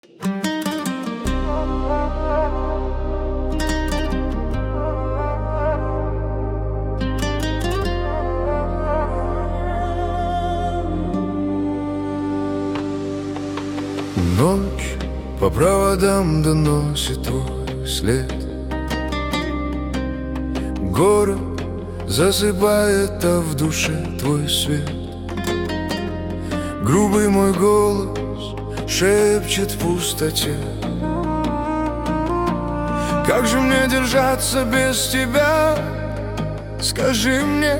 Ночь по проводам доносит твой след. Город засыпает, а в душе твой свет. Грубый мой голос шепчет в пустоте: как же мне держаться без тебя? Скажи мне.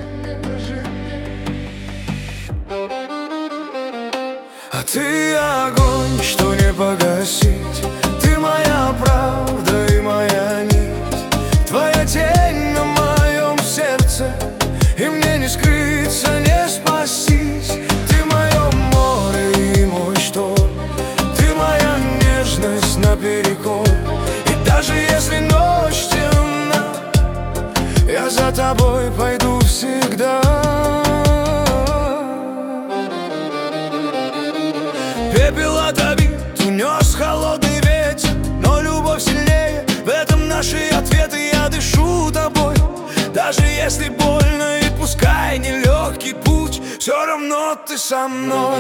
А ты огонь, что не погасить. Ты моя правда и моя нить. Твоя тень на моем сердце, и мне не скрыться, не спастись. Ты мое море и мой шторм. Ты моя нежность наперекор. И даже если ночь темна, я за тобой пойду всегда. Пепел от обид унес холодный ветер, но любовь сильнее, в этом наши ответы. Я дышу тобой, даже если больно, и пускай нелегкий путь, все равно ты со мной.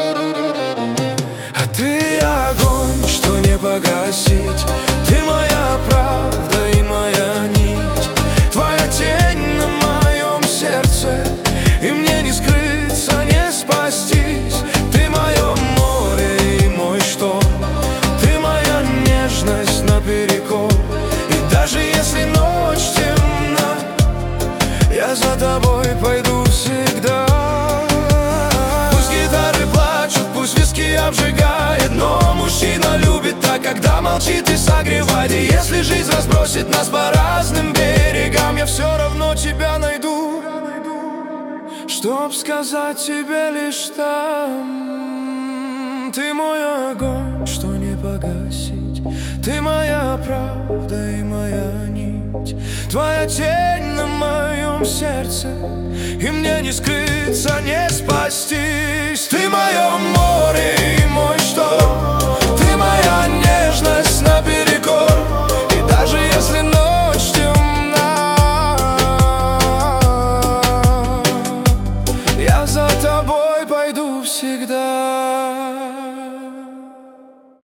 А ты огонь, что не погасить. Ты моя правда и моя нить. Твоя тень на моем сердце, и мне не скрыться, не спастись. Ты мое море и мой шторм. Ты моя нежность наперекор. И даже если ночь темна, я за тобой пойду всегда. Пусть гитары плачут, пусть виски обжигает, но мужчина любит так, когда молчит и согревает. И если жизнь разбросит нас по разным берегам, я все равно тебя найду, чтоб сказать тебе лишь там: ты мой огонь, что не погасить. Ты моя правда и моя нить. Твоя тень на моем сердце, и мне не скрыться, не спастись. Ты мое море и мой шторм.